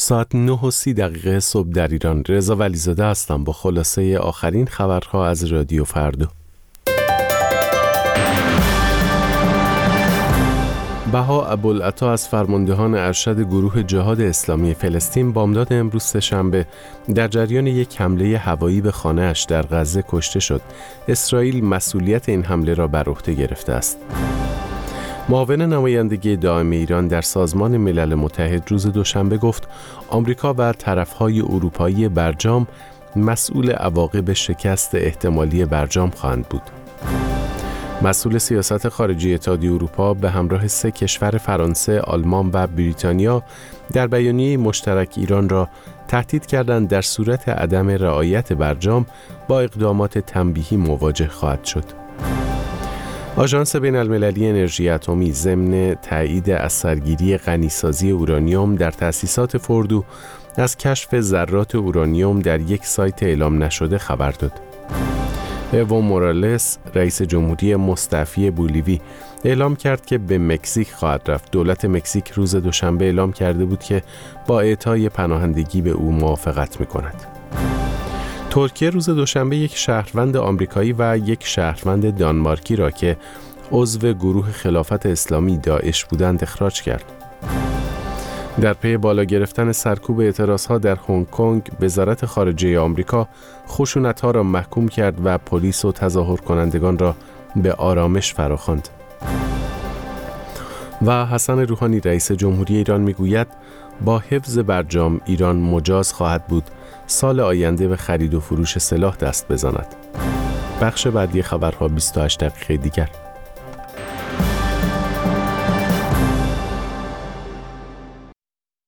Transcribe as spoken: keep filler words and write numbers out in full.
ساعت نه و سی دقیقه صبح در ایران. رضا ولیزاده هستم با خلاصه آخرین خبرها از رادیو فردا. بها ابوالعطا از فرماندهان ارشد گروه جهاد اسلامی فلسطین بامداد امروز سه‌شنبه در جریان یک حمله هوایی به خانه‌اش در غزه کشته شد. اسرائیل مسئولیت این حمله را بر عهده گرفته است. معاون نمایندگی دائم ایران در سازمان ملل متحد روز دوشنبه گفت آمریکا و طرف‌های اروپایی برجام مسئول عواقب شکست احتمالی برجام خواهند بود. مسئول سیاست خارجی اتحادیه اروپا به همراه سه کشور فرانسه، آلمان و بریتانیا در بیانیه مشترک ایران را تهدید کردند در صورت عدم رعایت برجام با اقدامات تنبیهی مواجه خواهد شد. آژانس بین‌المللی انرژی اتمی ضمن تایید اثرگیری غنیسازی اورانیوم در تأسیسات فوردو از کشف ذرات اورانیوم در یک سایت اعلام نشده خبر داد. اِوو مورالس، رئیس جمهوری مستعفی بولیوی، اعلام کرد که به مکزیک خواهد رفت. دولت مکزیک روز دوشنبه اعلام کرده بود که با اعطای پناهندگی به او موافقت می‌کند. ترکیه روز دوشنبه یک شهروند آمریکایی و یک شهروند دانمارکی را که عضو گروه خلافت اسلامی داعش بودند اخراج کرد. در پی بالا گرفتن سرکوب اعتراضها در هنگ کنگ، وزارت خارجه آمریکا خشونت‌ها را محکوم کرد و پلیس و تظاهر کنندگان را به آرامش فراخواند. و حسن روحانی رئیس جمهوری ایران میگوید با حفظ برجام ایران مجاز خواهد بود سال آینده به خرید و فروش سلاح دست بزند. بخش بعدی خبرها بیست و هشت دقیقه دیگر.